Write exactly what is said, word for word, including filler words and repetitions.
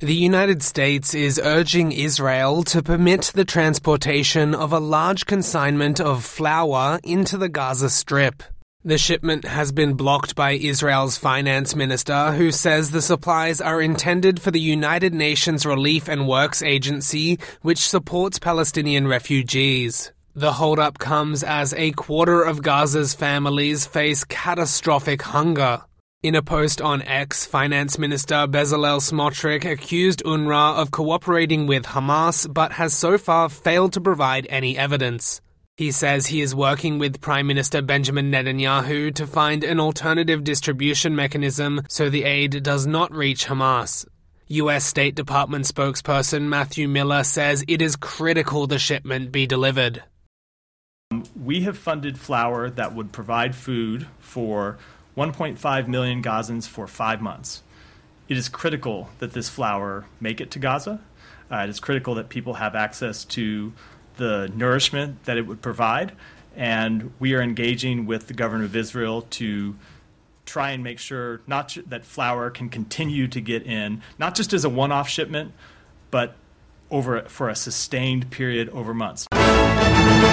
The United States is urging Israel to permit the transportation of a large consignment of flour into the Gaza Strip. The shipment has been blocked by Israel's finance minister, who says the supplies are intended for the United Nations Relief and Works Agency, which supports Palestinian refugees. The holdup comes as a quarter of Gaza's families face catastrophic hunger. In a post on X, Finance Minister Bezalel Smotrich accused UNRWA of cooperating with Hamas but has so far failed to provide any evidence. He says he is working with Prime Minister Benjamin Netanyahu to find an alternative distribution mechanism so the aid does not reach Hamas. U S State Department spokesperson Matthew Miller says it is critical the shipment be delivered. We have funded flour that would provide food for one point five million Gazans for five months. It is critical that this flour make it to Gaza. Uh, it is critical that people have access to the nourishment that it would provide. And we are engaging with the government of Israel to try and make sure not ju- that flour can continue to get in, not just as a one-off shipment, but over for a sustained period over months.